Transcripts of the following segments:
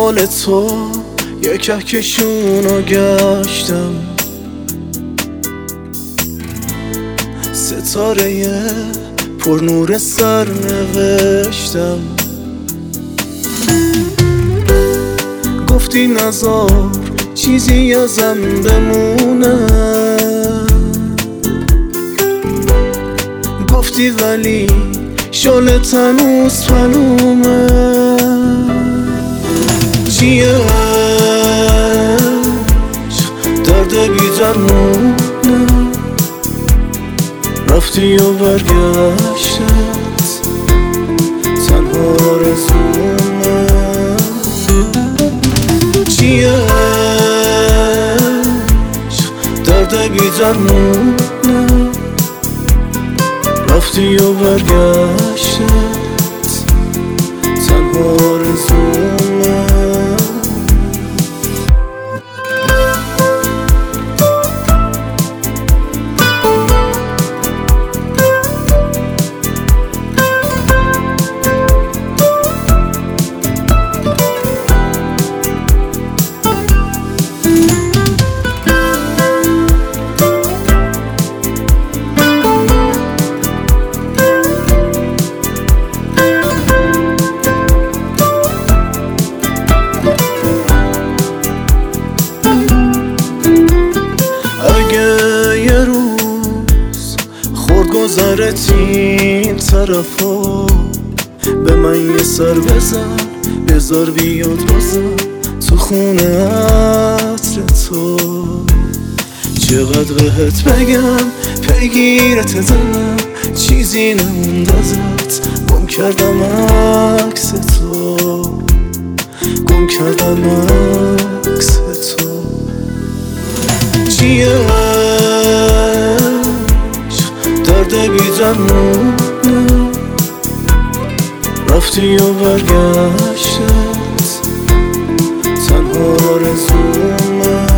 دنبال تو یه کهکشونو گشتم، ستاره پر نور سر نوشتم. گفتی نذار چیزی ازم بمونه، گفتی ولی شالت هنوز پلومه. چیه درد بی درمونه، رفتی و برگشتت تنها آرزومه. چیه درد بی درمونه، رفتی و برگشتت تنها آرزومه. یه روز خورد گذرت این طرفا، به من یه سر بزن بذار بیاد بازم تو خونه عطر تو. چقدر بهت بگم پیگیرت دلم، چیزی نموند ازت، گم کردم عکس تو، گم کردم عکس تو. چیه درد بی درمونه، رفتی و برگشتت تنها آرزومه.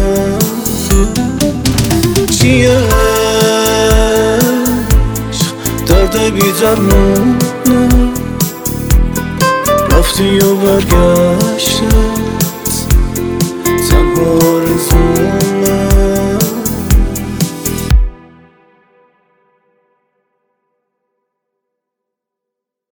چیه درد بی درمونه، رفتی و برگشتت